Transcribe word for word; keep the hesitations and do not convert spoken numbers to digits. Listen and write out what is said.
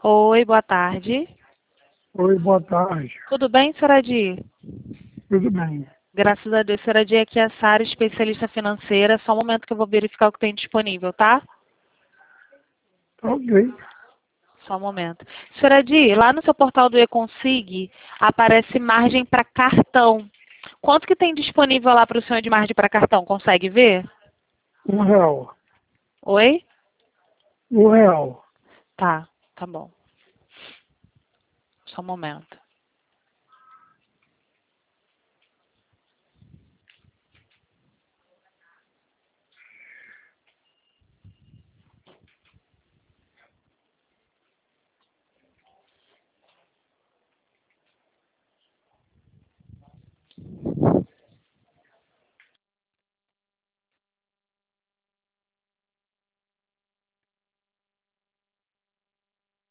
Oi, boa tarde. Oi, boa tarde. Tudo bem, senhora Di? Tudo bem? Graças a Deus, senhora Di, aqui é a Sara, especialista financeira. Só um momento que eu vou verificar o que tem disponível, tá? Tá ok. Só um momento. Senhora Di, lá no seu portal do eConsig aparece margem para cartão. Quanto que tem disponível lá para o senhor de margem para cartão? Consegue ver? Um real. Oi? Um real. Tá, tá bom. Só um momento.